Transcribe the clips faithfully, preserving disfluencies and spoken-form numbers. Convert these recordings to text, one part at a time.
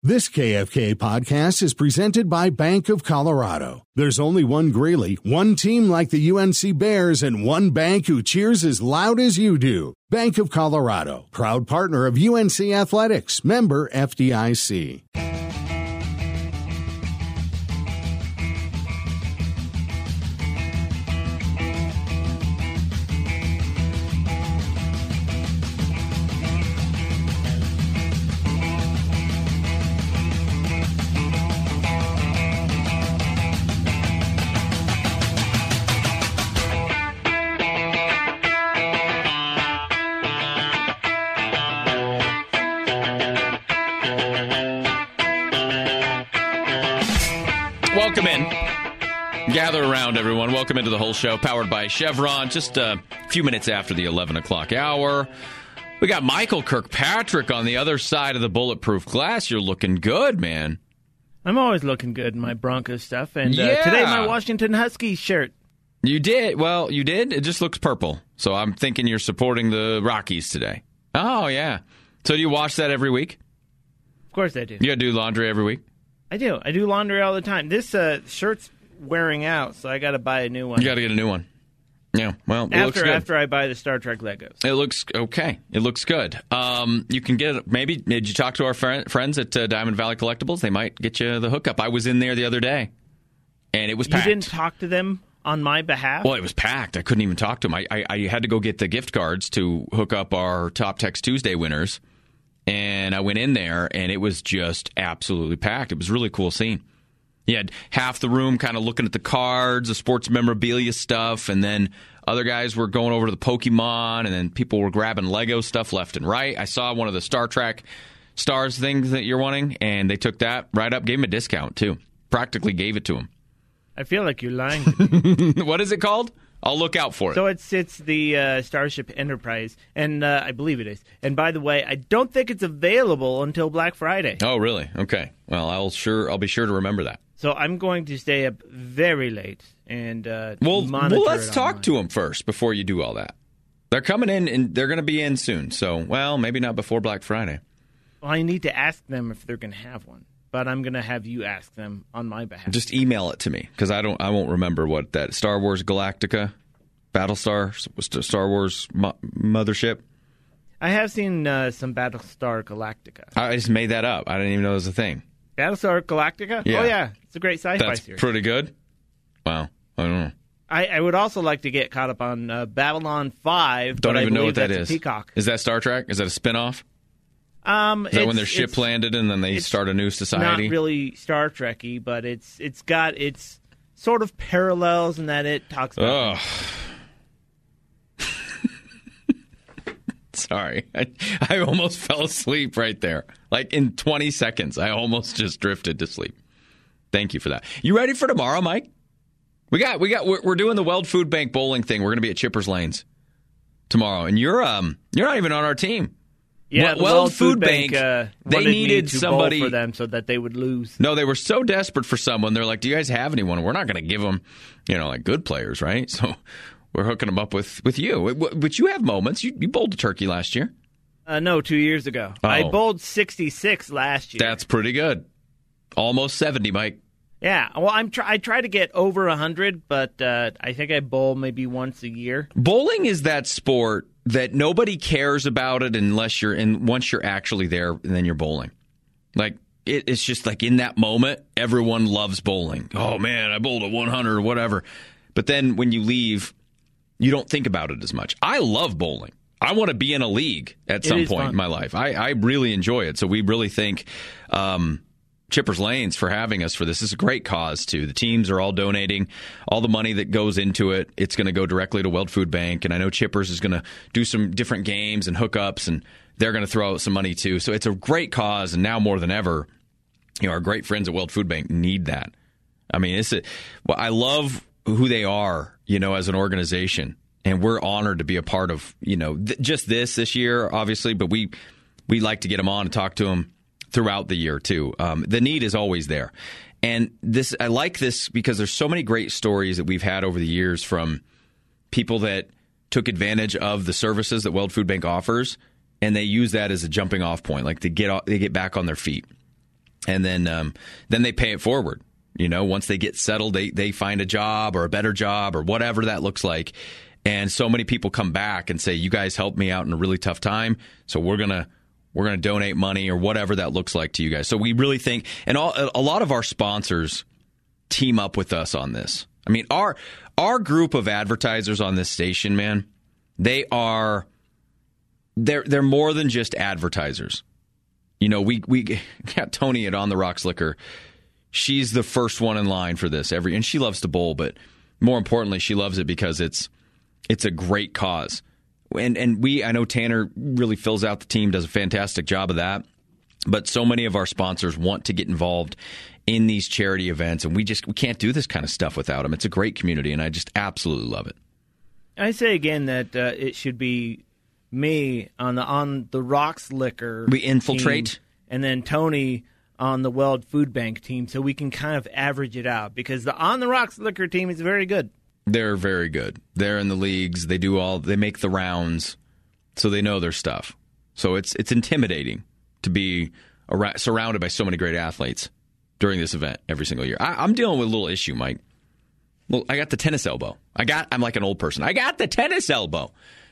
This K F K podcast is presented by Bank of Colorado. There's only one Greeley, one team like the U N C Bears, and one bank who cheers as loud as you do. Bank of Colorado, proud partner of U N C Athletics, member F D I C. Welcome in. Gather around, everyone. Welcome into the whole show, powered by Chevron. Just a few minutes after the eleven o'clock hour. We got Michael Kirkpatrick on the other side of the bulletproof glass. You're looking good, man. I'm always looking good in my Broncos stuff. And yeah. uh, today, my Washington Huskies shirt. You did? Well, you did? It just looks purple. So I'm thinking you're supporting the Rockies today. Oh, yeah. So do you wash that every week? Of course I do. You got to do laundry every week? I do. I do laundry all the time. This uh, shirt's wearing out, so I got to buy a new one. You got to get a new one. Yeah, well, it after, looks good. After I buy the Star Trek Legos. It looks okay. It looks good. Um, you can get, maybe, did you talk to our friend, friends at uh, Diamond Valley Collectibles? They might get you the hookup. I was in there the other day, and it was packed. You didn't talk to them on my behalf? Well, it was packed. I couldn't even talk to them. I, I, I had to go get the gift cards to hook up our Top Text Tuesday winners, and I went in there, and it was just absolutely packed. It was a really cool scene. You had half the room kind of looking at the cards, the sports memorabilia stuff, and then other guys were going over to the Pokemon, and then people were grabbing Lego stuff left and right. I saw one of the Star Trek Stars things that you're wanting, and they took that right up, gave him a discount, too. Practically gave it to him. I feel like you're lying to me. What is it called? I'll look out for it. So it's it's the uh, Starship Enterprise, and uh, I believe it is. And by the way, I don't think it's available until Black Friday. Oh, really? Okay. Well, I'll sure I'll be sure to remember that. So I'm going to stay up very late and uh, well, monitor well, let's it talk online. to them first before you do all that. They're coming in, and they're going to be in soon. So, well, maybe not before Black Friday. Well, I need to ask them if they're going to have one, but I'm going to have you ask them on my behalf. Just email it to me because I don't. I won't remember what that Star Wars Galactica, Battlestar, Star Wars mo- Mothership. I have seen uh, some Battlestar Galactica. I just made that up. I didn't even know it was a thing. Battlestar Galactica? Yeah. Oh, yeah. It's a great sci-fi That's series. pretty good. Wow. I don't know. I, I would also like to get caught up on uh, Babylon five. Don't but even I know what that that's is. A Peacock. Is that Star Trek? Is that a spinoff? Um, is that when their ship landed and then they start a new society? Not really Star Trek-y, but it's it's got its sort of parallels in that it talks about. Ugh. Sorry. I, I almost fell asleep right there. Like in twenty seconds, I almost just drifted to sleep. Thank you for that. You ready for tomorrow, Mike? We got, we got, we're, we're doing the Weld Food Bank bowling thing. We're going to be at Chippers Lanes tomorrow, and you're um you're not even on our team. Yeah, Weld, the Weld Food, Food Bank. Bank uh, they needed me to somebody bowl for them so that they would lose. No, they were so desperate for someone. They're like, "Do you guys have anyone?" We're not going to give them, you know, like good players, right? So we're hooking them up with with you. But you have moments. You, you bowled a turkey last year. Uh, no, two years ago. Oh. I bowled sixty-six last year. That's pretty good. Almost seventy, Mike. Yeah, well, I'm try- I try to get over one hundred, but uh, I think I bowl maybe once a year. Bowling is that sport that nobody cares about it unless you're in. Once you're actually there, and then you're bowling. Like it, it's just like in that moment, everyone loves bowling. Oh man, I bowled a one hundred or whatever. But then when you leave, you don't think about it as much. I love bowling. I want to be in a league at some point fun. in my life. I, I really enjoy it. So we really think um, Chippers Lanes for having us for this. This is a great cause, too. The teams are all donating. All the money that goes into it, it's going to go directly to Weld Food Bank. And I know Chippers is going to do some different games and hookups, and they're going to throw out some money, too. So it's a great cause, and now more than ever, you know, our great friends at Weld Food Bank need that. I mean, it's a, well, I love who they are, you know, as an organization. And we're honored to be a part of, you know, th- just this this year, obviously. But we we like to get them on and talk to them throughout the year, too. Um, the need is always there. And this I like this because there's so many great stories that we've had over the years from people that took advantage of the services that Weld Food Bank offers, and they use that as a jumping off point, like to get off, they get back on their feet. and then um, then they pay it forward. You know, once they get settled, they they find a job or a better job or whatever that looks like. And so many people come back and say, "You guys helped me out in a really tough time, so we're gonna we're gonna donate money or whatever that looks like to you guys." So we really think, and all, a lot of our sponsors team up with us on this. I mean, our our group of advertisers on this station, man, they are they're they're more than just advertisers. You know, we we got Tony at On the Rocks Liquor. She's the first one in line for this every, and she loves to bowl, but more importantly, she loves it because it's it's a great cause. And and we, I know Tanner really fills out the team, does a fantastic job of that. But so many of our sponsors want to get involved in these charity events, and we just we can't do this kind of stuff without them. It's a great community, and I just absolutely love it. I say again that uh, it should be me on the on the Rocks Liquor. We infiltrate, team, and then Tony on the Weld Food Bank team, so we can kind of average it out, because the On the Rocks Liquor team is very good. They're very good. They're in the leagues. They do all. They make the rounds, so they know their stuff. So it's it's intimidating to be around, surrounded by so many great athletes during this event every single year. I, I'm dealing with a little issue, Mike. Well, I got the tennis elbow. I got. I'm like an old person. I got the tennis elbow.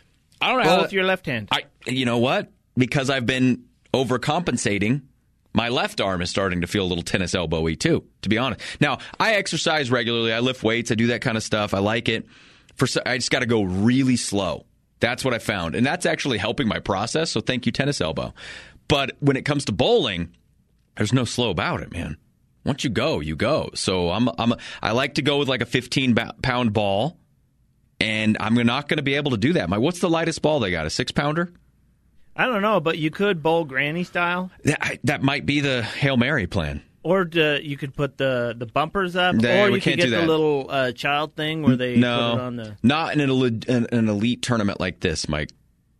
I don't know. Both how to, your left hand. I. You know what? Because I've been overcompensating. My left arm is starting to feel a little tennis elbowy too, to be honest. Now, I exercise regularly. I lift weights. I do that kind of stuff. I like it. For I just got to go really slow. That's what I found. And that's actually helping my process. So thank you, tennis elbow. But when it comes to bowling, there's no slow about it, man. Once you go, you go. So I'm I'm I like to go with like a fifteen pound ball, and I'm not going to be able to do that. My what's the lightest ball they got? A six pounder? I don't know, but you could bowl granny style. That, that might be the Hail Mary plan. Or to, you could put the, the bumpers up, they, or you we could can't get do the that. little uh, child thing where they no, put it on the. Not in an elite, an, an elite tournament like this, Mike.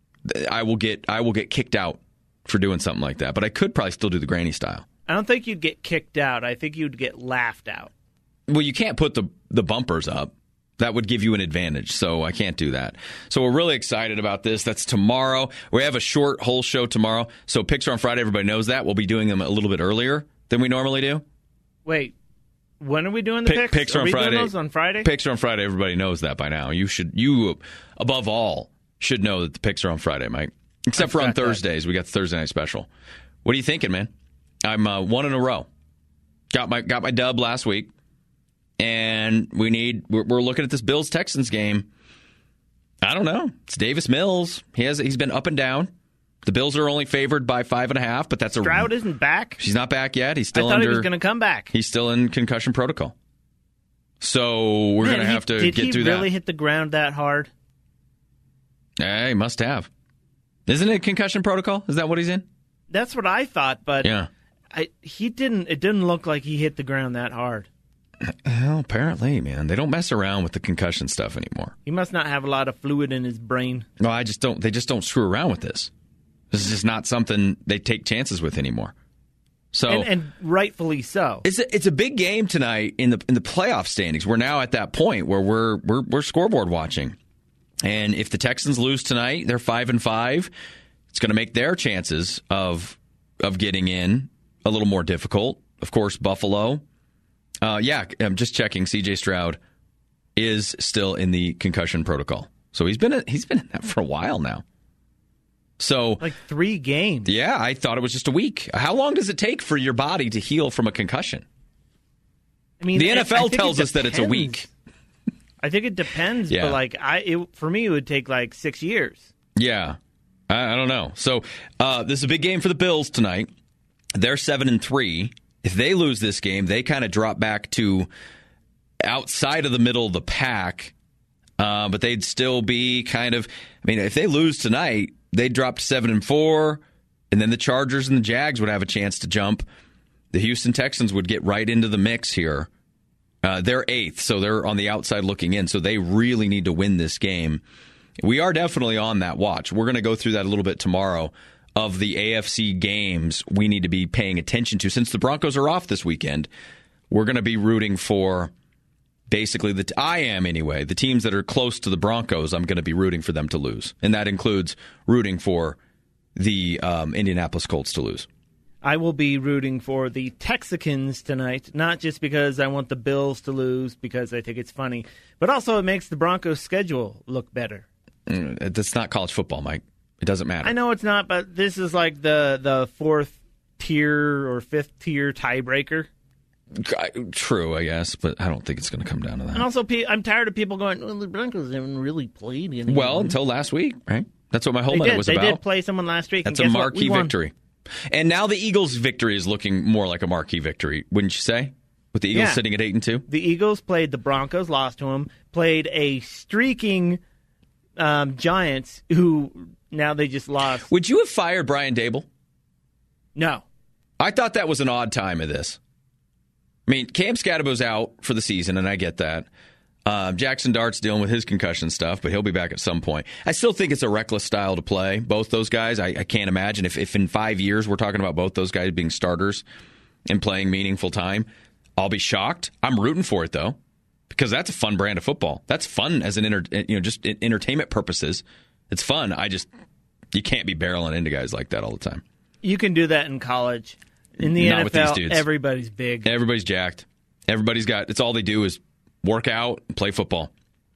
I will get I will get kicked out for doing something like that. But I could probably still do the granny style. I don't think you'd get kicked out. I think you'd get laughed out. Well, you can't put the the bumpers up. That would give you an advantage, so I can't do that. So we're really excited about this. That's tomorrow. We have a short whole show tomorrow. So picks are on Friday. Everybody knows that. We'll be doing them a little bit earlier than we normally do. Wait, when are we doing the Pick, picks? Picks are, are on we Friday. Doing those on Friday. Picks are on Friday. Everybody knows that by now. You should, you above all, should know that the picks are on Friday, Mike. Except for on Thursdays, that. We got the Thursday night special. What are you thinking, man? I'm uh, one in a row. Got my got my dub last week. And we need, we're, we're looking at this Bills-Texans game. I don't know. It's Davis Mills. He has, he's been up and down. The Bills are only favored by five and a half, but that's a... Stroud isn't back? He's not back yet. He's still I thought under... he was going to come back. He's still in concussion protocol. So we're going to have to did get he through that. Did he really hit the ground that hard? Yeah, he must have. Isn't it concussion protocol? Is that what he's in? That's what I thought, but yeah. I, he didn't. It didn't look like he hit the ground that hard. Well, apparently, man. They don't mess around with the concussion stuff anymore. He must not have a lot of fluid in his brain. No, I just don't. They just don't screw around with this. This is just not something they take chances with anymore. So, and, and rightfully so. It's a, it's a big game tonight in the in the playoff standings. We're now at that point where we're we're we're scoreboard watching, and if the Texans lose tonight, they're five and five. It's going to make their chances of of getting in a little more difficult. Of course, Buffalo. Uh, yeah, I'm just checking. C J Stroud is still in the concussion protocol, so he's been he's been in that for a while now. So like three games. Yeah, I thought it was just a week. How long does it take for your body to heal from a concussion? I mean, the N F L I tells it us that it's a week. I think it depends, yeah. but like I, it, for me, it would take like six years. Yeah, I, I don't know. So uh, this is a big game for the Bills tonight. They're seven and three. If they lose this game, they kind of drop back to outside of the middle of the pack, uh, but they'd still be kind of. I mean, if they lose tonight, they'd drop to seven and four, and then the Chargers and the Jags would have a chance to jump. The Houston Texans would get right into the mix here. Uh, they're eighth, so they're on the outside looking in. So they really need to win this game. We are definitely on that watch. We're going to go through that a little bit tomorrow. Of the A F C games we need to be paying attention to. Since the Broncos are off this weekend, we're going to be rooting for basically, the I am anyway, the teams that are close to the Broncos, I'm going to be rooting for them to lose. And that includes rooting for the um, Indianapolis Colts to lose. I will be rooting for the Texicans tonight, not just because I want the Bills to lose because I think it's funny, but also it makes the Broncos' schedule look better. Mm, that's not college football, Mike. It doesn't matter. I know it's not, but this is like the, the fourth tier or fifth tier tiebreaker. True, I guess, but I don't think it's going to come down to that. And also, I'm tired of people going, well, the Broncos haven't really played anymore. Well, until last week, right? That's what my whole they minute did. was they about. They did play someone last week. That's and a guess marquee what? victory. And now the Eagles' victory is looking more like a marquee victory, wouldn't you say? With the Eagles yeah. sitting at eight and two. The Eagles played the Broncos, lost to them. Played a streaking um, Giants, who now they just lost. Would you have fired Brian Daboll? No. I thought that was an odd time of this. I mean, Cam Scadabough's out for the season, and I get that. Um, Jackson Dart's dealing with his concussion stuff, but he'll be back at some point. I still think it's a reckless style to play, both those guys. I, I can't imagine if, if in five years we're talking about both those guys being starters and playing meaningful time. I'll be shocked. I'm rooting for it, though, because that's a fun brand of football. That's fun as an inter, you know, just entertainment purposes. It's fun. I just, you can't be barreling into guys like that all the time. You can do that in college. In the Not N F L, with these dudes. Everybody's big. Everybody's jacked. Everybody's got, it's all they do is work out and play football.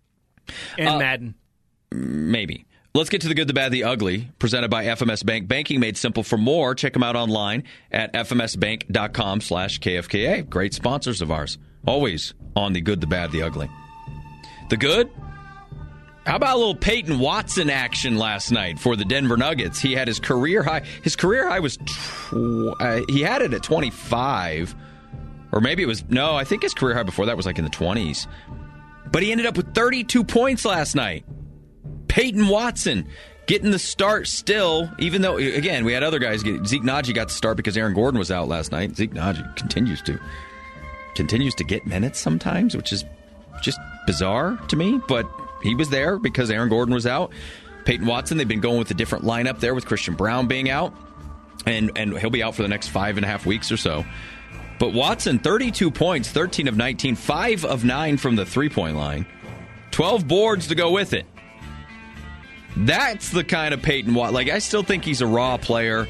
And uh, Madden. Maybe. Let's get to the good, the bad, the ugly, presented by F M S Bank. Banking made simple. For more, check them out online at fmsbank.com slash KFKA. Great sponsors of ours. Always on the good, the bad, the ugly. The good? How about a little Peyton Watson action last night for the Denver Nuggets? He had his career high. His career high was, tw- uh, he had it at twenty-five. Or maybe it was, no, I think his career high before that was like in the twenties. But he ended up with thirty-two points last night. Peyton Watson getting the start still, even though, again, we had other guys get, Zeke Naji got the start because Aaron Gordon was out last night. Zeke Naji continues to, continues to get minutes sometimes, which is just bizarre to me, but he was there because Aaron Gordon was out. Peyton Watson, they've been going with a different lineup there with Christian Brown being out, and, and he'll be out for the next five and a half weeks or so. But Watson, thirty-two points, thirteen of nineteen, five of nine from the three-point line, twelve boards to go with it. That's the kind of Peyton Watson. Like, I still think he's a raw player,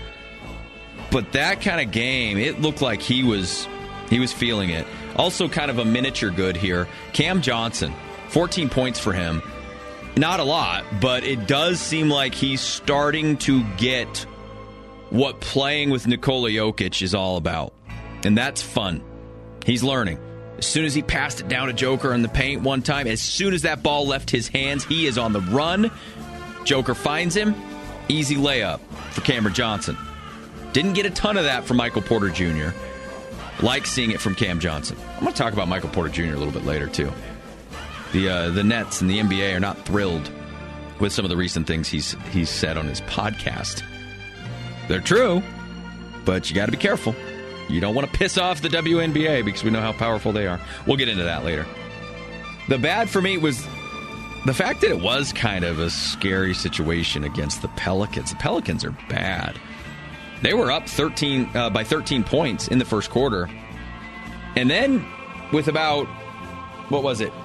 but that kind of game, it looked like he was he was feeling it. Also kind of a miniature good here. Cam Johnson, fourteen points for him. Not a lot, but it does seem like he's starting to get what playing with Nikola Jokic is all about. And that's fun. He's learning. As soon as he passed it down to Joker in the paint one time, as soon as that ball left his hands, he is on the run. Joker finds him. Easy layup for Cameron Johnson. Didn't get a ton of that from Michael Porter Junior Like seeing it from Cam Johnson. I'm going to talk about Michael Porter Junior a little bit later, too. The uh, the Nets and the N B A are not thrilled with some of the recent things he's he's said on his podcast. They're true, but you got to be careful. You don't want to piss off the W N B A because we know how powerful they are. We'll get into that later. The bad for me was the fact that it was kind of a scary situation against the Pelicans. The Pelicans are bad. They were up thirteen uh, by thirteen points in the first quarter. And then with about, what was it,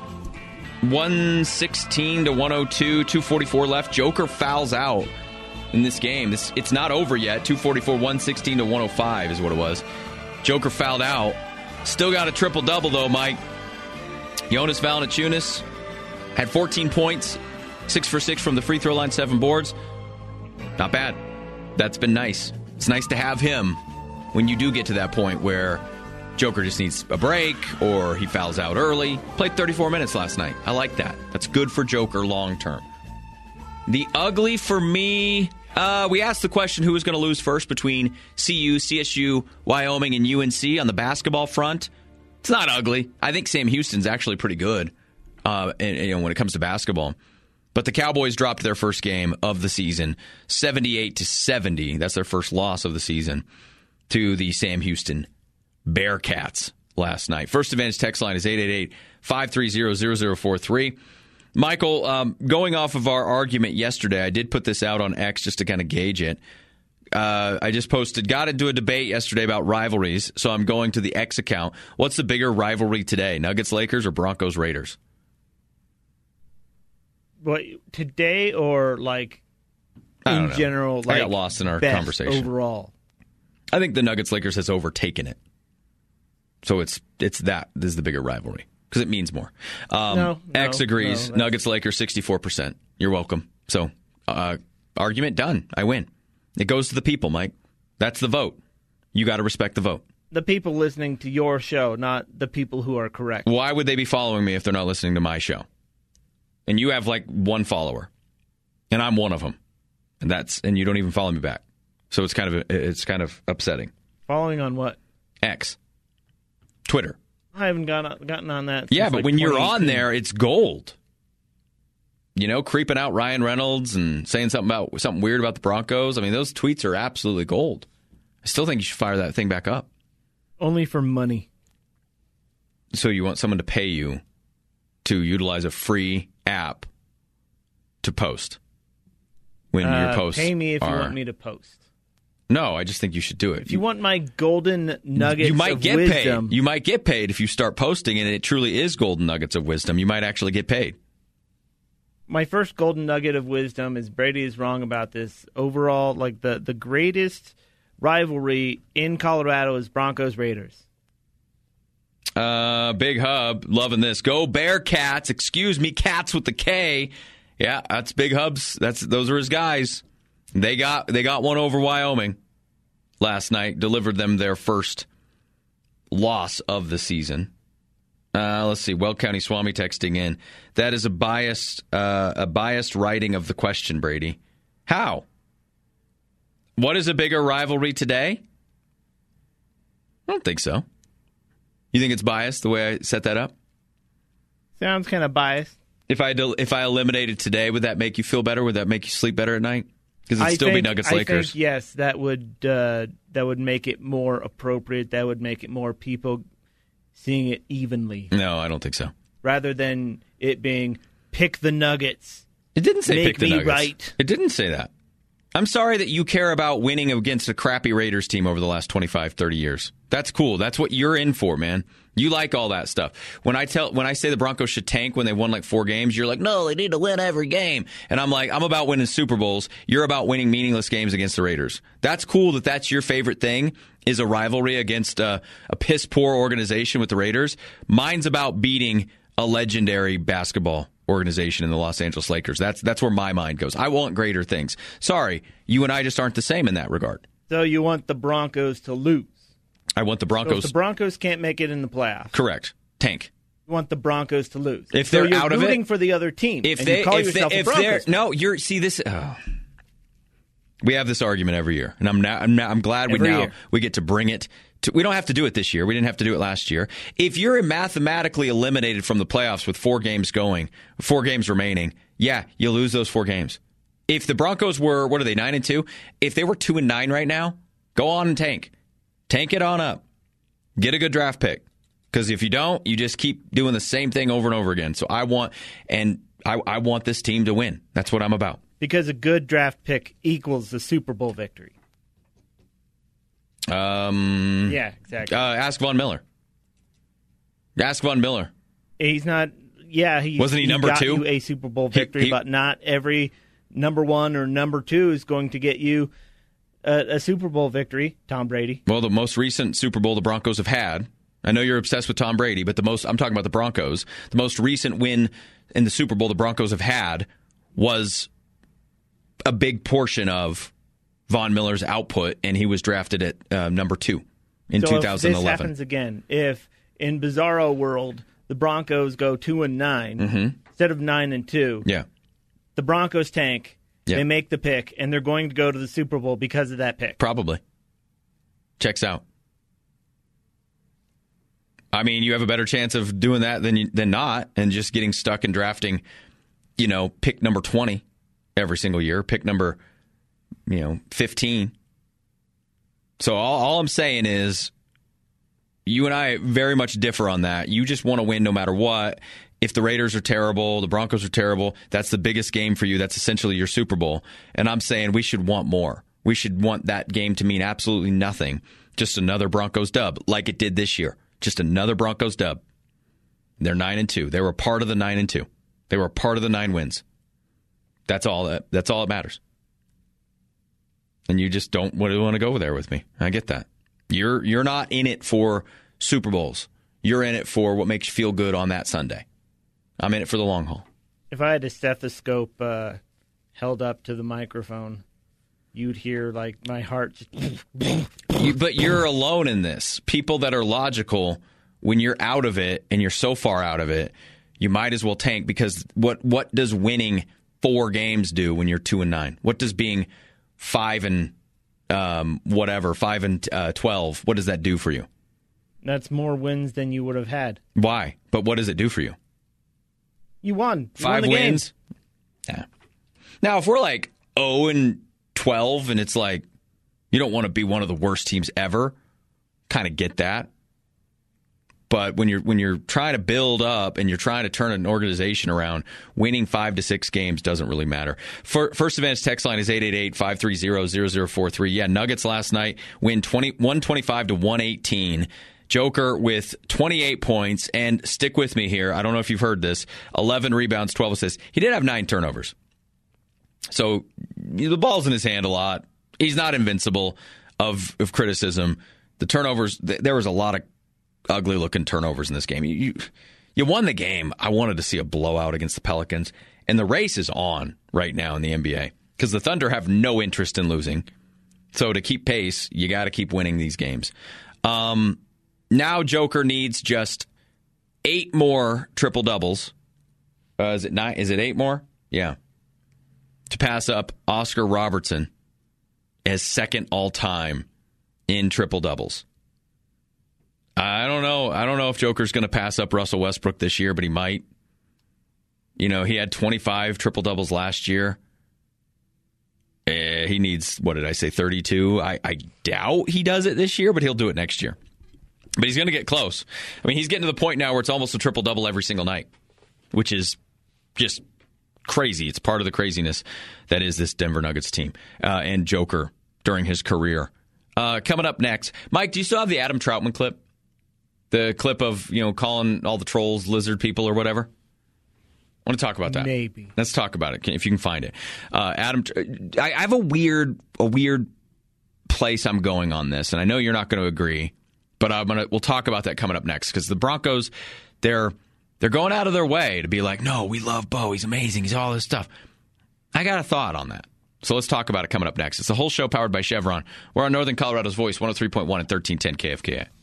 one sixteen to one oh two, two forty-four left, Joker fouls out in this game. This, it's not over yet. two forty-four, one sixteen to one oh five is what it was. Joker fouled out. Still got a triple-double, though, Mike. Jonas Valanciunas had fourteen points, six for six from the free throw line, seven boards. Not bad. That's been nice. It's nice to have him when you do get to that point where Joker just needs a break or he fouls out early. Played thirty-four minutes last night. I like that. That's good for Joker long term. The ugly for me, uh, we asked the question who was going to lose first between C U, C S U, Wyoming, and U N C on the basketball front. It's not ugly. I think Sam Houston's actually pretty good uh, and, you know, when it comes to basketball. But the Cowboys dropped their first game of the season, seventy-eight to seventy. That's their first loss of the season to the Sam Houston Bearcats last night. First Advantage text line is eight eight eight, five three zero, zero zero four three. Michael, um, going off of our argument yesterday, I did put this out on X just to kind of gauge it. Uh, I just posted, got into a debate yesterday about rivalries, so I'm going to the X account. What's the bigger rivalry today, Nuggets-Lakers or Broncos-Raiders? What, today or like in general? Like I got lost in our best conversation. Overall, I think the Nuggets Lakers has overtaken it. So it's it's that this is the bigger rivalry because it means more. Um, no, no, X agrees. no, Nuggets Lakers sixty-four percent. You're welcome. So uh, argument done. I win. It goes to the people, Mike. That's the vote. You got to respect the vote. The people listening to your show, not the people who are correct. Why would they be following me if they're not listening to my show? And you have like one follower, and I'm one of them, and that's and you don't even follow me back. So it's kind of it's kind of upsetting. Following on what? X, Twitter. I haven't gotten gotten on that. Yeah, since but like when you're on twenty eighteen. there, it's gold. You know, creeping out Ryan Reynolds and saying something about something weird about the Broncos. I mean, those tweets are absolutely gold. I still think you should fire that thing back up. Only for money. So you want someone to pay you to utilize a free app to post when Uh, your posts pay me if are... you want me to post. No, I just think you should do it. If you want my golden nuggets you might of get wisdom, paid. You might get paid if you start posting, and it truly is golden nuggets of wisdom. You might actually get paid. my first golden nugget of wisdom is Brady is wrong about this. Overall, like the, the greatest rivalry in Colorado is Broncos Raiders. Uh, Big Hub, loving this. Go Bearcats. Excuse me, Cats with the K. Yeah, that's Big Hub's. That's those are his guys. They got they got one over Wyoming last night. Delivered them their first loss of the season. Uh, let's see. Weld County Swami texting in. That is a biased uh, a biased writing of the question, Brady. How? What is a bigger rivalry today? I don't think so. You think it's biased the way I set that up? Sounds kind of biased. If I del- if I eliminated today, would that make you feel better? Would that make you sleep better at night? Because it'd I still think, be Nuggets I Lakers. Think, yes, that would uh, that would make it more appropriate. That would make it more people seeing it evenly. No, I don't think so. Rather than it being pick the Nuggets. It didn't say make pick the me Nuggets. right. It didn't say that. I'm sorry that you care about winning against a crappy Raiders team over the last twenty-five, thirty years. That's cool. That's what you're in for, man. You like all that stuff. When I tell, when I say the Broncos should tank when they won like four games, you're like, no, they need to win every game. And I'm like, I'm about winning Super Bowls. You're about winning meaningless games against the Raiders. That's cool that that's your favorite thing, is a rivalry against a, a piss-poor organization with the Raiders. Mine's about beating a legendary basketball organization in the Los Angeles Lakers. That's that's where my mind goes. I want greater things. Sorry, you and I just aren't the same in that regard. So you want the Broncos to lose. I want the Broncos. So if the Broncos can't make it in the playoffs. Correct. Tank. You want the Broncos to lose. If so they're you're out of it, rooting for the other team. If and they, you call if yourself they, a if Broncos they're fan. no, you're see this. Oh. We have this argument every year, and I'm now, I'm, now, I'm glad Every we now year. we get to bring it. To, we don't have to do it this year. We didn't have to do it last year. If you're mathematically eliminated from the playoffs with four games going, four games remaining, yeah, you lose those four games. If the Broncos were, what are they, nine and two? If they were two and nine right now, go on and tank, tank it on up, get a good draft pick. Because if you don't, you just keep doing the same thing over and over again. So I want, and I, I want this team to win. That's what I'm about. Because a good draft pick equals the Super Bowl victory. Um, Yeah, exactly. Uh, ask Von Miller. Ask Von Miller. He's not. Yeah, he Wasn't he number got two? You a Super Bowl victory, he- but not every number one or number two is going to get you a, a Super Bowl victory. Tom Brady. Well, the most recent Super Bowl the Broncos have had. I know you're obsessed with Tom Brady, but the most I'm talking about the Broncos. The most recent win in the Super Bowl the Broncos have had was a big portion of Von Miller's output, and he was drafted at uh, number two in so two if thousand eleven. this happens again, if in Bizarro world the Broncos go two and nine Mm-hmm. instead of nine and two, Yeah. the Broncos tank. Yeah. They make the pick, and they're going to go to the Super Bowl because of that pick. Probably. Checks out. I mean, you have a better chance of doing that than you, than not, and just getting stuck in drafting, you know, pick number twenty every single year, pick number, you know, fifteen. So all, all I'm saying is, you and I very much differ on that. You just want to win no matter what. If the Raiders are terrible, the Broncos are terrible, that's the biggest game for you. That's essentially your Super Bowl. And I'm saying we should want more. We should want that game to mean absolutely nothing. Just another Broncos dub, like it did this year. Just another Broncos dub. They're nine and two. They were a part of the nine and two. They were a part of the nine wins. That's all that. That's all that matters. And you just don't want to go there with me. I get that. You're you're not in it for Super Bowls. You're in it for what makes you feel good on that Sunday. I'm in it for the long haul. If I had a stethoscope uh, held up to the microphone, you'd hear like my heart just... you, but you're alone in this. People that are logical, when you're out of it and you're so far out of it, you might as well tank, because what what does winning four games do when you're two and nine? What does being five and um, whatever, five and uh, twelve, what does that do for you? That's more wins than you would have had. Why? But what does it do for you? You won. You Five won the wins? game. Yeah. Now, if we're like oh and twelve and it's like you don't want to be one of the worst teams ever, kind of get that. But when you're when you're trying to build up and you're trying to turn an organization around, winning five to six games doesn't really matter. For, First Advantage text line is eight eight eight, five three zero, zero zero four three. Yeah, Nuggets last night win one twenty-five to one eighteen. Joker with twenty-eight points, and stick with me here. I don't know if you've heard this. eleven rebounds, twelve assists. He did have nine turnovers. So the ball's in his hand a lot. He's not invincible of, of criticism. The turnovers, there was a lot of ugly-looking turnovers in this game. You, you you won the game. I wanted to see a blowout against the Pelicans. And the race is on right now in the N B A because the Thunder have no interest in losing. So to keep pace, you got to keep winning these games. Um, now Joker needs just eight more triple-doubles. Uh, is it nine? Is it eight more? Yeah. To pass up Oscar Robertson as second all-time in triple-doubles. I don't know. I don't know if Joker's going to pass up Russell Westbrook this year, but he might. You know, he had twenty-five triple-doubles last year. Uh, he needs, what did I say, thirty-two? I, I doubt he does it this year, but he'll do it next year. But he's going to get close. I mean, he's getting to the point now where it's almost a triple-double every single night, which is just crazy. It's part of the craziness that is this Denver Nuggets team uh, and Joker during his career. Uh, coming up next, Mike, do you still have the Adam Troutman clip? The clip of, you know, calling all the trolls lizard people or whatever? I want to talk about that. Maybe. Let's talk about it, if you can find it. Uh, Adam, I, I have a weird a weird place I'm going on this, and I know you're not going to agree, but I'm gonna we'll talk about that coming up next, because the Broncos, they're they're going out of their way to be like, no, we love Bo, he's amazing, he's all this stuff. I got a thought on that. So let's talk about it coming up next. It's the whole show powered by Chevron. We're on Northern Colorado's Voice, one oh three point one and thirteen ten K F K A.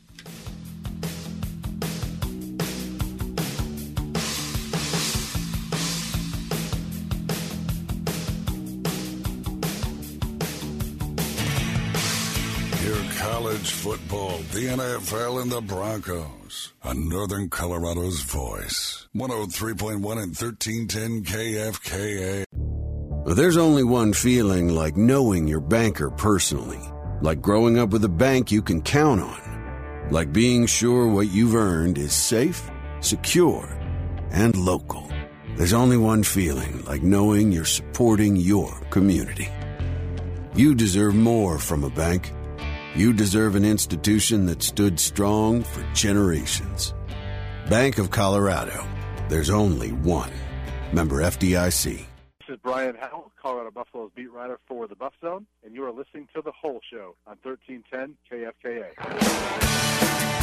College football, the N F L, and the Broncos on Northern Colorado's Voice. one oh three point one and thirteen ten K F K A. There's only one feeling like knowing your banker personally. Like growing up with a bank you can count on. Like being sure what you've earned is safe, secure, and local. There's only one feeling like knowing you're supporting your community. You deserve more from a bank. You deserve an institution that stood strong for generations. Bank of Colorado. There's only one. Member F D I C. This is Brian Howell, Colorado Buffalo's beat writer for the Buff Zone, and you are listening to The Whole Show on thirteen ten K F K A.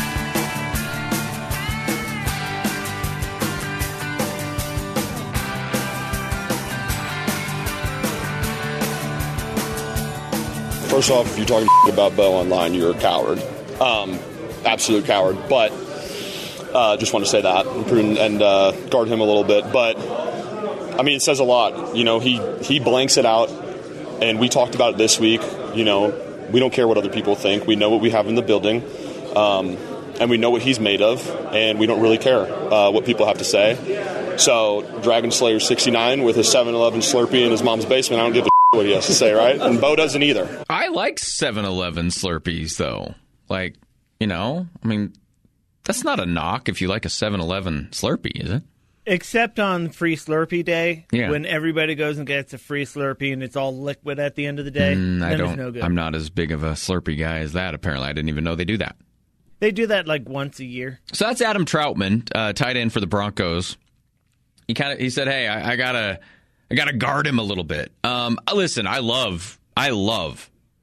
First off, if you're talking about Bo online, you're a coward. Um, absolute coward. But uh, just want to say that and, and uh, guard him a little bit. But, I mean, it says a lot. You know, he, he blanks it out, and we talked about it this week. You know, we don't care what other people think. We know what we have in the building, um, and we know what he's made of, and we don't really care uh, what people have to say. So, Dragon Slayer sixty-nine with his seven eleven Slurpee in his mom's basement, I don't give a what he has to say, right? And Bo doesn't either. I like seven eleven Slurpees, though. Like, you know, I mean, that's not a knock if you like a seven eleven Slurpee, is it? Except on Free Slurpee Day, yeah. when everybody goes and gets a free Slurpee and it's all liquid at the end of the day. Mm, I then don't. it's no good. I'm not as big of a Slurpee guy as that. Apparently, I didn't even know they do that. They do that like once a year. So that's Adam Troutman, uh, tight end for the Broncos. He kind of he said, "Hey, I, I gotta." I got to guard him a little bit. Um, listen, I love, I love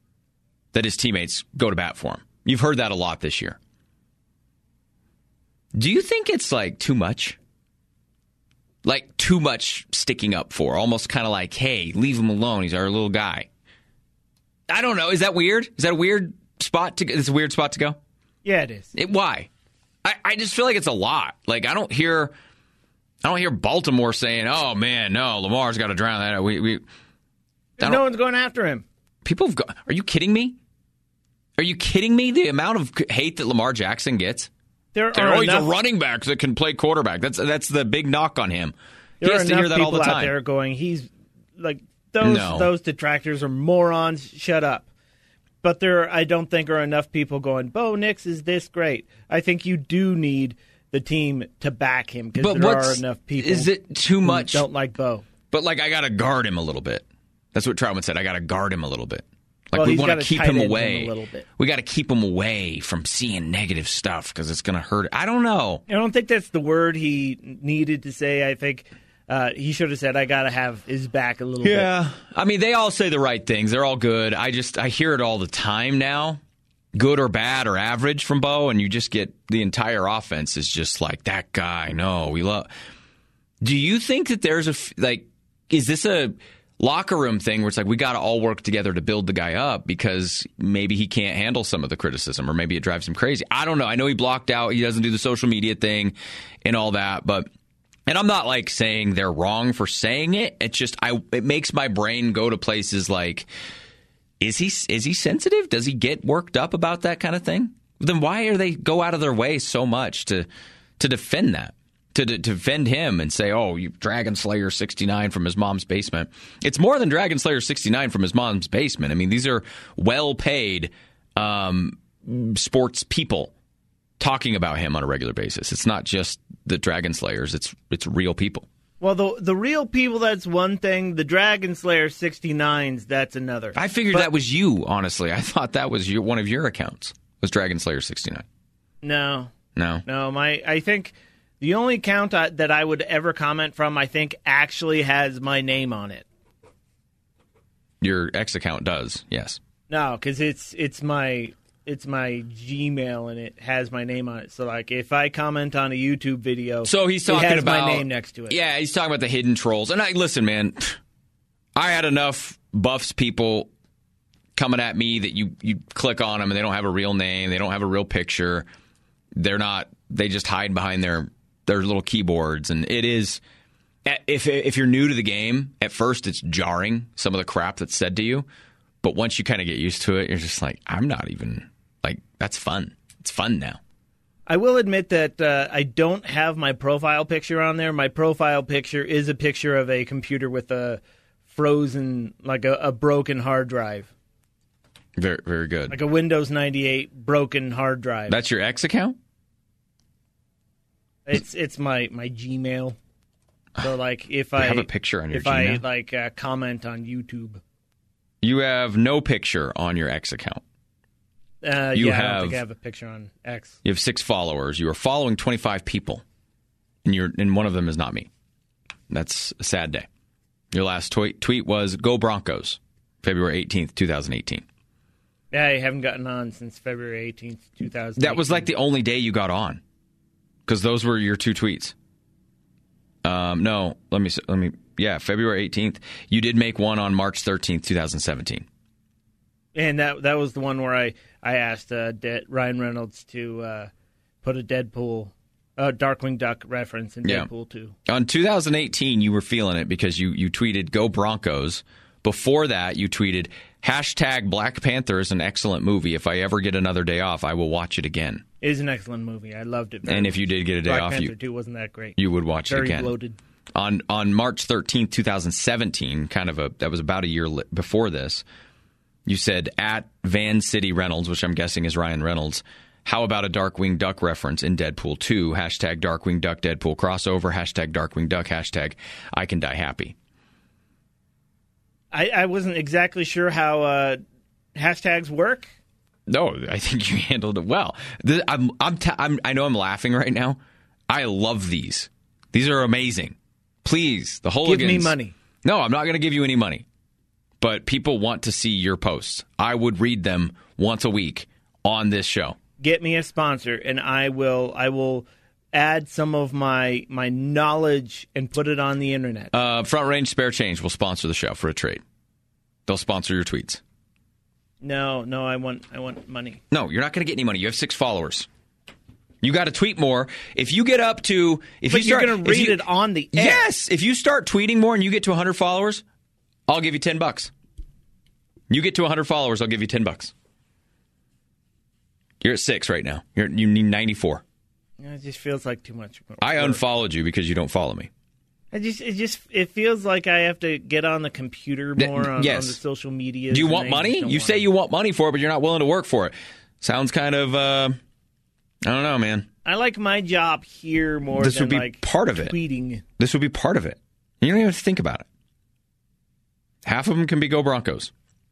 that his teammates go to bat for him. You've heard that a lot this year. Do you think it's like too much? Like too much sticking up for? Almost kind of like, hey, leave him alone. He's our little guy. I don't know. Is that weird? Is that a weird spot to? It's a weird spot to go. Yeah, it is. It, why? I, I just feel like it's a lot. Like I don't hear, I don't hear Baltimore saying, "Oh man, no, Lamar's got to drown that." We, we no one's going after him. People have got, are you kidding me? Are you kidding me? The amount of hate that Lamar Jackson gets. There They're are always enough, a running back that can play quarterback. That's that's the big knock on him. There he has are to enough hear that all the people out time. there going, he's like those No. those detractors are morons. Shut up. But there, I don't think are enough people going, Bo Nix is this great. I think you do need the team to back him because But there what's- are enough people. is it too who much? Don't like Bo. But like I got to guard him a little bit. That's what Troutman said. I got to guard him a little bit. Like Well, we he's want to gotta keep tight him end him away. a little bit. We got to keep him away from seeing negative stuff because it's going to hurt. I don't know. I don't think that's the word he needed to say. I think uh, he should have said, "I got to have his back a little bit." Yeah. I mean, they all say the right things. They're all good. I just I hear it all the time now. Good or bad or average from Bo, and you just get the entire offense is just like that guy. No, we love. Do you think that there's a f- like? Is this a locker room thing where it's like we got to all work together to build the guy up because maybe he can't handle some of the criticism or maybe it drives him crazy? I don't know. I know he blocked out. He doesn't do the social media thing and all that, but. And I'm not like saying they're wrong for saying it. It's just I. It makes my brain go to places like. Is he is he sensitive? Does he get worked up about that kind of thing? Then why are they go out of their way so much to to defend that, to, to defend him and say, "Oh, you Dragon Slayer sixty-nine from his mom's basement"? It's more than Dragon Slayer sixty-nine from his mom's basement. I mean, these are well-paid um, sports people talking about him on a regular basis. It's not just the Dragon Slayers; it's it's real people. Well, the the real people, that's one thing. The Dragon Slayer sixty-nines, that's another. I figured But- that was you, honestly. I thought that was your, one of your accounts, was Dragon Slayer sixty-nine. No. No. No, my I think the only account I, that I would ever comment from, I think, actually has my name on it. Your X account does, yes. No, because it's it's my it's my Gmail and it has my name on it. So like, if I comment on a YouTube video, So he's talking it has about my name next to it. Yeah, he's talking about the hidden trolls. And I listen, man, I had enough Buffs people coming at me that you you click on them and they don't have a real name, they don't have a real picture. They're not. They just hide behind their their little keyboards, and it is. If if you're new to the game, at first it's jarring, some of the crap that's said to you, but once you kind of get used to it, you're just like, I'm not even like that's fun. It's fun now. I will admit that uh, I don't have my profile picture on there. My profile picture is a picture of a computer with a frozen, like a, a broken hard drive, Very very good. like a Windows ninety-eight broken hard drive. That's your X account? It's it's my, my Gmail. So like if You I have a picture on your if I Gmail? like uh, comment on YouTube, You have no picture on your X account. uh, You yeah, I have- don't think I have a picture on X. You have six followers. You are following twenty-five people, and you're and one of them is not me. That's a sad day. Your last tweet tweet was "Go Broncos," February eighteenth, twenty eighteen. Yeah, I haven't gotten on since February eighteenth, two thousand. That was like the only day you got on, because those were your two tweets. Um, no, let me let me. Yeah, February eighteenth. You did make one on March thirteenth, twenty seventeen. And that that was the one where I I asked uh, De- Ryan Reynolds to uh, put a Deadpool, uh, Darkwing Duck reference in Yeah. Deadpool two. On two thousand eighteen, you were feeling it because you, you tweeted, "Go Broncos." Before that, you tweeted, hashtag Black Panther is an excellent movie. If I ever get another day off, I will watch it again. It is an excellent movie. I loved it. Very And if you much. did get a day Black off, Panther you- two wasn't that great. You would watch Very it again. bloated. On on March thirteenth, twenty seventeen, kind of a that was about a year li- before this, you said, at Van City Reynolds, which I'm guessing is Ryan Reynolds, how about a Darkwing Duck reference in Deadpool two? Hashtag Darkwing Duck Deadpool crossover. Hashtag Darkwing Duck. Hashtag I can die happy. I, I wasn't exactly sure how uh, hashtags work. No, I think you handled it well. This, I'm, I'm, t- I'm, I know I'm laughing right now. I love these. These are amazing. Please, the Hooligans. Give me money. No, I'm not going to give you any money. but people want to see your posts. I would read them once a week on this show. Get me a sponsor, and I will I will add some of my my knowledge and put it on the internet. Uh, Front Range Spare Change will sponsor the show for a trade. They'll sponsor your tweets. No, no, I want I want money. No, you're not going to get any money. You have six followers. You got to tweet more. If you get up to, if but you start, you're going to read you, it on the air. Yes, if you start tweeting more and you get to one hundred followers, I'll give you ten bucks. You get to one hundred followers, I'll give you ten bucks. You're at six right now. You're, you need ninety-four. It just feels like too much work. I unfollowed you because you don't follow me. I just, it just, it feels like I have to get on the computer more on, yes. on the social media. Do you want money? You say you want money for it, but you're not willing to work for it. Sounds kind of, uh, I don't know, man. I like my job here more this than would be like part of it. tweeting. This would be part of it. You don't even have to think about it. Half of them can be Go Broncos.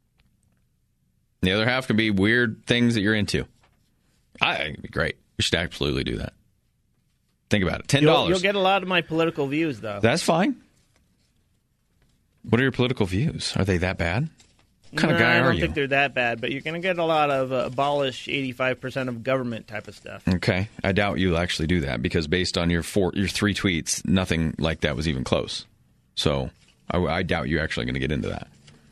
The other half can be weird things that you're into. I think it'd be great. You should absolutely do that. Think about it. ten dollars. You'll, you'll get a lot of my political views, though. That's fine. What are your political views? Are they that bad? What kind no, of guy are you? I don't think they're that bad, but you're going to get a lot of uh, abolish eighty-five percent of government type of stuff. Okay. I doubt you'll actually do that because based on your four, your three tweets, nothing like that was even close. So I, I doubt you're actually going to get into that.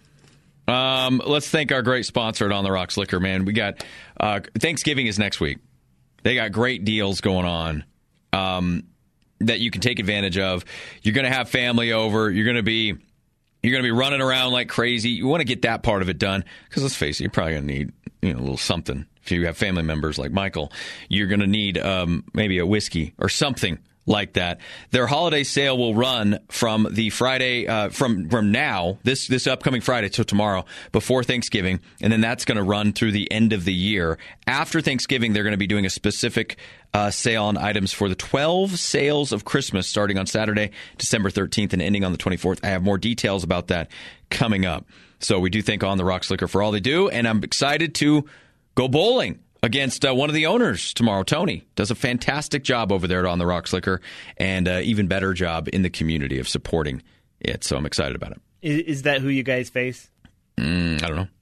Um, let's thank our great sponsor at On the Rocks Liquor, man. We got uh, Thanksgiving is next week. They got great deals going on um, that you can take advantage of. You're going to have family over. You're going to be you're going to be running around like crazy. You want to get that part of it done because let's face it, you're probably going to need you know a little something. If you have family members like Michael, you're going to need um, maybe a whiskey or something like that. Their holiday sale will run from the Friday, uh, from from now, this this upcoming Friday till tomorrow, before Thanksgiving, and then that's going to run through the end of the year. After Thanksgiving, they're going to be doing a specific uh, sale on items for the twelve sales of Christmas, starting on Saturday, December thirteenth, and ending on the twenty-fourth. I have more details about that coming up. So we do thank On the Rocks Liquor for all they do, and I'm excited to go bowling against uh, one of the owners tomorrow. Tony does a fantastic job over there at On the Rocks Liquor, and uh, even better job in the community of supporting it. So I'm excited about it. Is, is that who you guys face? Mm, I don't know.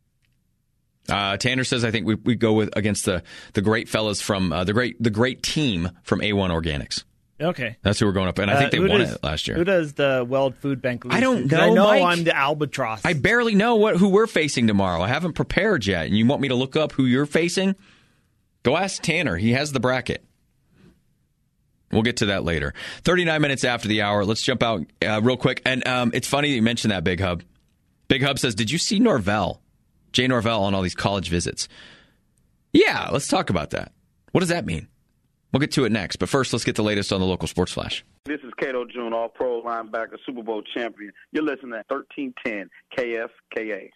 Uh, Tanner says I think we we go with against the the great fellas from uh, the great the great team from A one Organics. Okay, that's who we're going up, and I think uh, they won does, it last year. Who does the Weld Food Bank lose? I don't know. I know Mike. I'm the Albatross. I barely know what who we're facing tomorrow. I haven't prepared yet, and you want me to look up who you're facing? Go ask Tanner. He has the bracket. We'll get to that later. thirty-nine minutes after the hour. Let's jump out uh, real quick. And um, it's funny that you mentioned that, Big Hub. Big Hub says, did you see Norvell, Jay Norvell, on all these college visits? Yeah, let's talk about that. What does that mean? We'll get to it next. But first, let's get the latest on the local sports flash. This is Cato June, all-pro linebacker, Super Bowl champion. You're listening to thirteen ten K F K A.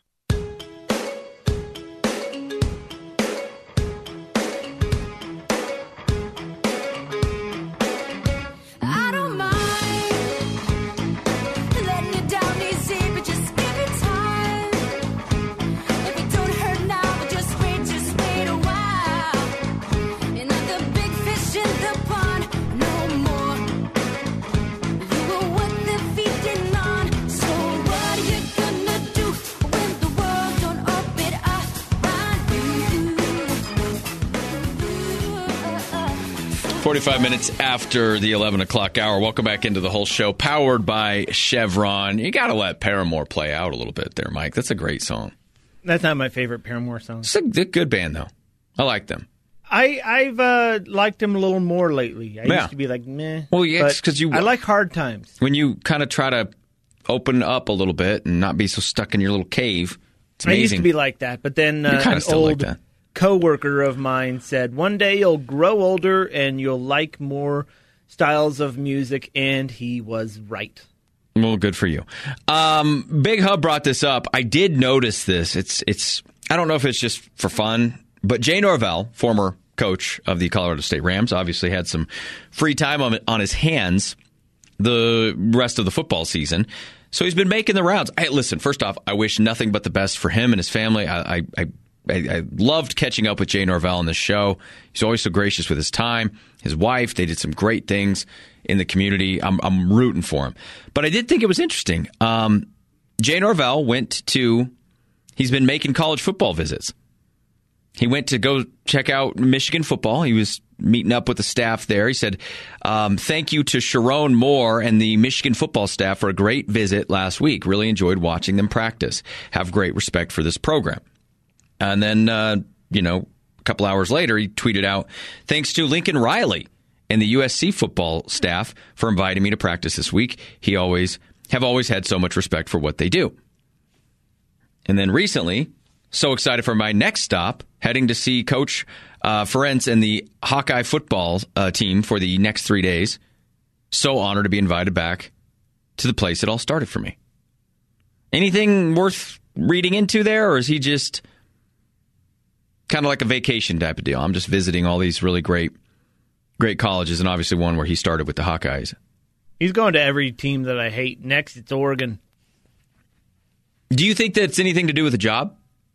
forty-five minutes after the eleven o'clock hour. Welcome back into the whole show, powered by Chevron. You got to let Paramore play out a little bit there, Mike. That's a great song. That's not my favorite Paramore song. It's a good band, though. I like them. I, I've uh, liked them a little more lately. I yeah. used to be like, meh. Well, yeah, because you. I like Hard Times. When you kind of try to open up a little bit and not be so stuck in your little cave, it's amazing. I used to be like that, but then uh, an old like that. coworker of mine said, one day you'll grow older and you'll like more styles of music, and he was right. Well, good for you. Um, Big Hub brought this up. I did notice this. It's it's. I don't know if it's just for fun, but Jay Norvell, former coach of the Colorado State Rams, obviously had some free time on, on his hands the rest of the football season. So he's been making the rounds. Hey, listen, first off, I wish nothing but the best for him and his family. I, I, I, I loved catching up with Jay Norvell on this show. He's always so gracious with his time. His wife, they did some great things in the community. I'm, I'm rooting for him. But I did think it was interesting. Um, Jay Norvell went to, he's been making college football visits. He went to go check out Michigan football. He was meeting up with the staff there. He said, um, thank you to Sharon Moore and the Michigan football staff for a great visit last week. Really enjoyed watching them practice. Have great respect for this program. And then, uh, you know, a couple hours later, he tweeted out, thanks to Lincoln Riley and the U S C football staff for inviting me to practice this week. He always have always had so much respect for what they do. And then recently, so excited for my next stop, heading to see Coach uh, Ferentz and the Hawkeye football uh, team for the next three days. So honored to be invited back to the place it all started for me. Anything worth reading into there, or is he just kind of like a vacation type of deal? I'm just visiting all these really great, great colleges, and obviously one where he started with the Hawkeyes. He's going to every team that I hate. Next, it's Oregon. Do you think that's anything to do with the job?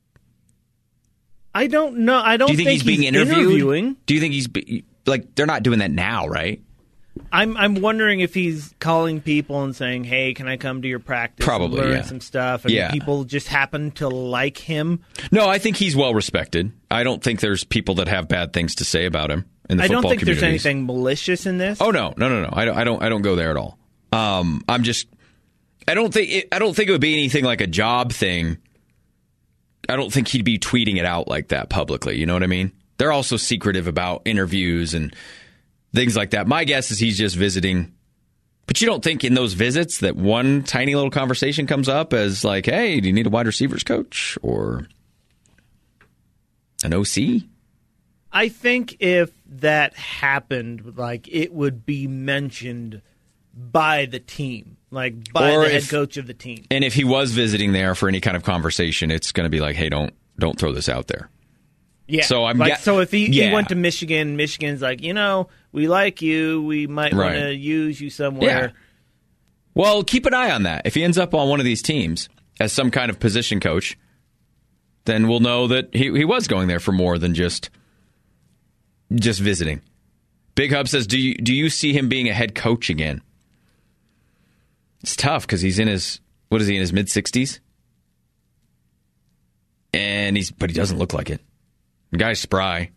I don't know. I don't Do you think, think he's being he's interviewed? interviewing. Do you think he's be, like they're not doing that now, right? I'm I'm wondering if he's calling people and saying, "Hey, can I come to your practice? Probably, and learn yeah. some stuff?" And Yeah. people just happen to like him. No, I think he's well respected. I don't think there's people that have bad things to say about him in the I football don't think there's communities. anything malicious in this. Oh no, no, no, no. I don't. I don't. I don't go there at all. Um, I'm just. I don't think. It, I don't think it would be anything like a job thing. I don't think he'd be tweeting it out like that publicly. You know what I mean? They're also secretive about interviews and things like that. My guess is he's just visiting. But you don't think in those visits that one tiny little conversation comes up as like, hey, do you need a wide receivers coach or an O C? I think if that happened, like it would be mentioned by the team, like by Or the head if- coach of the team. And if he was visiting there for any kind of conversation, it's going to be like, hey, don't don't throw this out there. Yeah. So I'm like, ga- so if he, yeah. he went to Michigan, Michigan's like, you know, we like you. We might Right. want to use you somewhere. Yeah. Well, keep an eye on that. If he ends up on one of these teams as some kind of position coach, then we'll know that he, he was going there for more than just just visiting. Big Hub says, do you do you see him being a head coach again? It's tough because he's in his, what is he, in his mid-sixties? And he's, but he doesn't look like it. The guy's spry.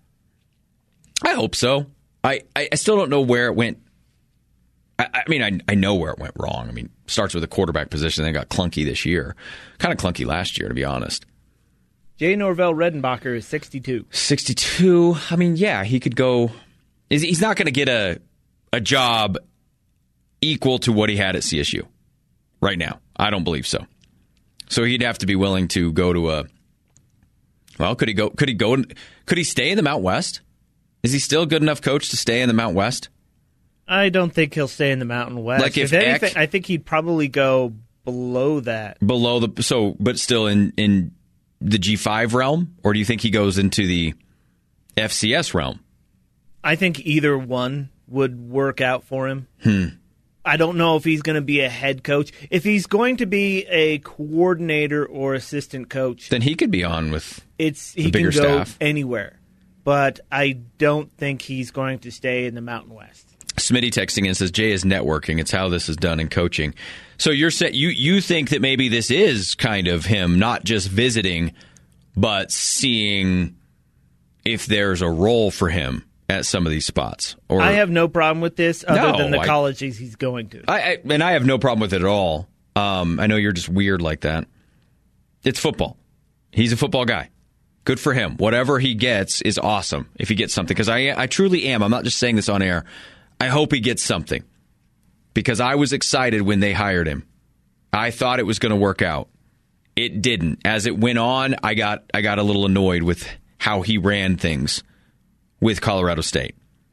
I hope so. I, I, I still don't know where it went. I, I mean, I, I know where it went wrong. I mean, starts with the quarterback position. They got clunky this year. Kind of clunky last year, to be honest. Jay Norvell Redenbacher is sixty-two. sixty-two. I mean, yeah, he could go. Is He's not going to get a a job equal to what he had at C S U right now. I don't believe so. So he'd have to be willing to go to a. Well, could he go? Could he go? Could he stay in the Mount West? Is he still a good enough coach to stay in the Mount West? I don't think he'll stay in the Mountain West. Like if anything, Eck- I think he'd probably go below that. Below the so, but still in in the G five realm, or do you think he goes into the F C S realm? I think either one would work out for him. Hmm. I don't know if he's going to be a head coach. If he's going to be a coordinator or assistant coach, Then he could be on with it's the he can bigger go staff. anywhere. But I don't think he's going to stay in the Mountain West. Smitty texting in says Jay is networking. It's how this is done in coaching. So you're saying you you think that maybe this is kind of him not just visiting, but seeing if there's a role for him at some of these spots. Or I have no problem with this other No, than the I- colleges he's going to. I, I and I have no problem with it at all. Um, I know you're just weird like that. It's football. He's a football guy. Good for him. Whatever he gets is awesome if he gets something. Because I I truly am. I'm not just saying this on air. I hope he gets something. Because I was excited when they hired him. I thought it was going to work out. It didn't. As it went on, I got I got a little annoyed with how he ran things with Colorado State.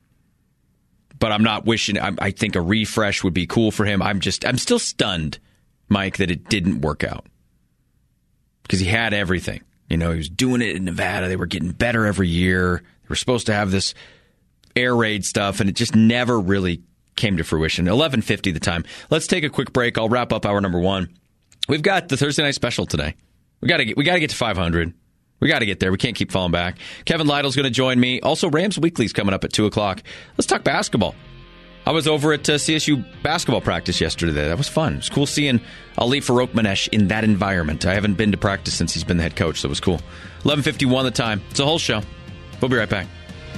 But I'm not wishing. I, I think a refresh would be cool for him. I'm just. I'm still stunned, Mike, that it didn't work out. Because he had everything. You know, he was doing it in Nevada. They were getting better every year. They were supposed to have this air raid stuff, and it just never really came to fruition. eleven fifty the time. Let's take a quick break. I'll wrap up hour number one. We've got the Thursday night special today. We got to get. We got to get to five hundred. We got to get there. We can't keep falling back. Kevin Lytle's going to join me. Also, Rams Weekly's coming up at two o'clock. Let's talk basketball. I was over at uh, C S U basketball practice yesterday. That was fun. It was cool seeing Ali Farokhmanesh in that environment. I haven't been to practice since he's been the head coach, so it was cool. eleven fifty-one the time. It's a whole show. We'll be right back.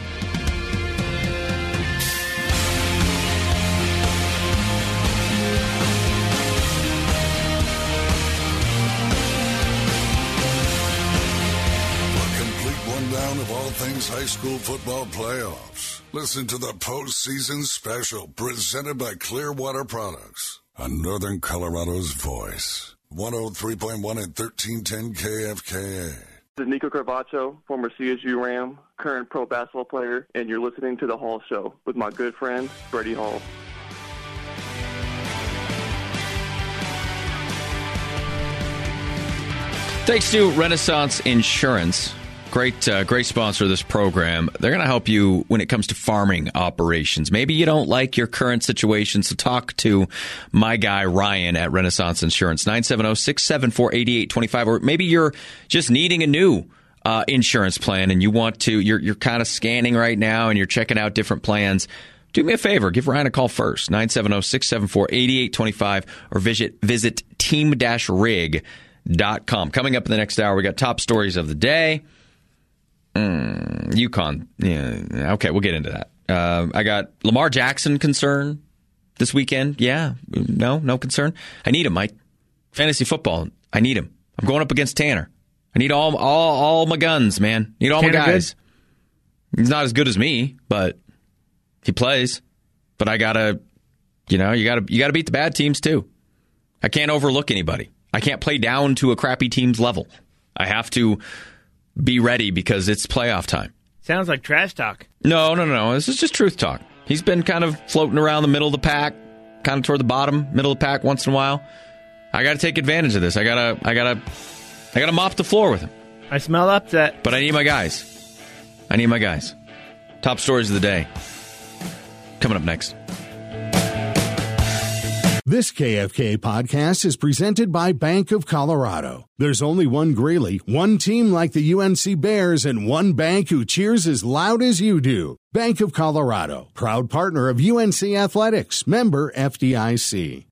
Of all things high school football playoffs. Listen to the postseason special presented by Clearwater Products on Northern Colorado's voice. one oh three point one and thirteen ten K F K A. This is Nico Carvacho, former C S U Ram, current pro basketball player, and you're listening to The Hall Show with my good friend, Freddie Hall. Thanks to Renaissance Insurance. Great, uh, great sponsor of this program. They're going to help you when it comes to farming operations. Maybe you don't like your current situation, so talk to my guy Ryan at Renaissance Insurance, nine seven zero, six seven four, eight eight two five. Or maybe you're just needing a new uh, insurance plan and you want to, you're, you're kind of scanning right now and you're checking out different plans. Do me a favor. Give Ryan a call first, nine seven zero, six seven four, eight eight two five, or visit, visit team dash rig dot com. Coming up in the next hour, we got top stories of the day. Mm, UConn. Yeah. Okay, we'll get into that. Uh, I got Lamar Jackson concern this weekend. Yeah. No, no concern. I need him, Mike. Fantasy football. I need him. I'm going up against Tanner. I need all all all my guns, man. Need all Tanner my guys. Good? He's not as good as me, but he plays. But I gotta, you know, you gotta you gotta beat the bad teams too. I can't overlook anybody. I can't play down to a crappy team's level. I have to be ready because it's playoff time. Sounds like trash talk. No, no, no. This is just truth talk. He's been kind of floating around the middle of the pack, kind of toward the bottom, middle of the pack once in a while. I got to take advantage of this. I gotta, I gotta, I gotta mop the floor with him. I smell upset. But I need my guys. I need my guys. Top stories of the day. Coming up next. This K F K podcast is presented by Bank of Colorado. There's only one Greeley, one team like the U N C Bears, and one bank who cheers as loud as you do. Bank of Colorado, proud partner of U N C Athletics, member F D I C.